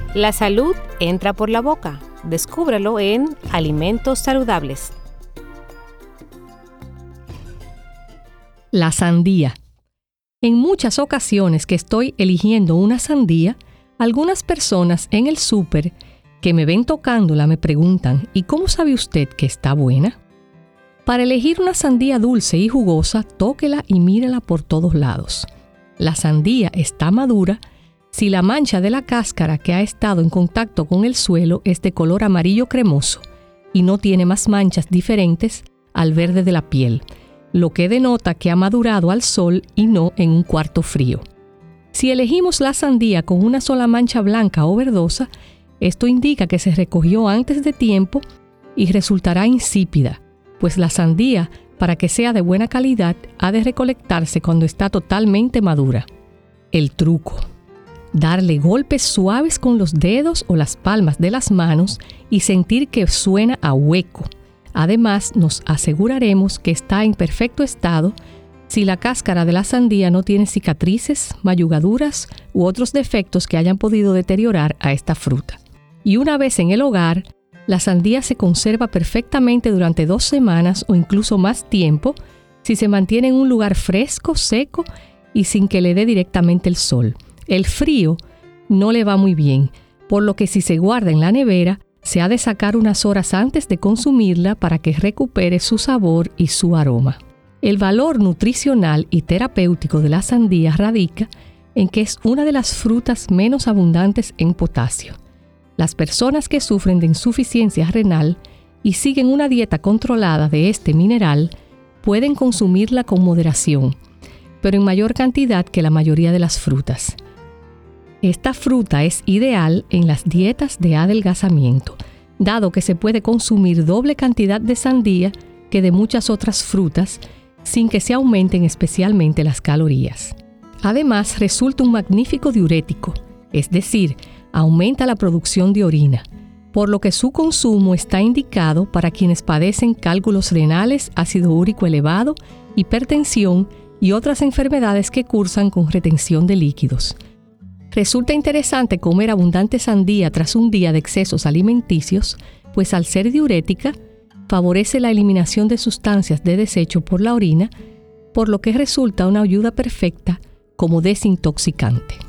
La salud entra por la boca. Descúbrelo en Alimentos Saludables. La sandía. En muchas ocasiones que estoy eligiendo una sandía, algunas personas en el súper que me ven tocándola me preguntan: ¿y cómo sabe usted que está buena? Para elegir una sandía dulce y jugosa, tóquela y mírela por todos lados. La sandía está madura si la mancha de la cáscara que ha estado en contacto con el suelo es de color amarillo cremoso y no tiene más manchas diferentes al verde de la piel, lo que denota que ha madurado al sol y no en un cuarto frío. Si elegimos la sandía con una sola mancha blanca o verdosa, esto indica que se recogió antes de tiempo y resultará insípida, pues la sandía, para que sea de buena calidad, ha de recolectarse cuando está totalmente madura. El truco: darle golpes suaves con los dedos o las palmas de las manos y sentir que suena a hueco. Además, nos aseguraremos que está en perfecto estado si la cáscara de la sandía no tiene cicatrices, mayugaduras u otros defectos que hayan podido deteriorar a esta fruta. Y una vez en el hogar, la sandía se conserva perfectamente durante 2 semanas o incluso más tiempo si se mantiene en un lugar fresco, seco y sin que le dé directamente el sol. El frío no le va muy bien, por lo que si se guarda en la nevera, se ha de sacar unas horas antes de consumirla para que recupere su sabor y su aroma. El valor nutricional y terapéutico de la sandía radica en que es una de las frutas menos abundantes en potasio. Las personas que sufren de insuficiencia renal y siguen una dieta controlada de este mineral pueden consumirla con moderación, pero en mayor cantidad que la mayoría de las frutas. Esta fruta es ideal en las dietas de adelgazamiento, dado que se puede consumir doble cantidad de sandía que de muchas otras frutas, sin que se aumenten especialmente las calorías. Además, resulta un magnífico diurético, es decir, aumenta la producción de orina, por lo que su consumo está indicado para quienes padecen cálculos renales, ácido úrico elevado, hipertensión y otras enfermedades que cursan con retención de líquidos. Resulta interesante comer abundante sandía tras un día de excesos alimenticios, pues al ser diurética, favorece la eliminación de sustancias de desecho por la orina, por lo que resulta una ayuda perfecta como desintoxicante.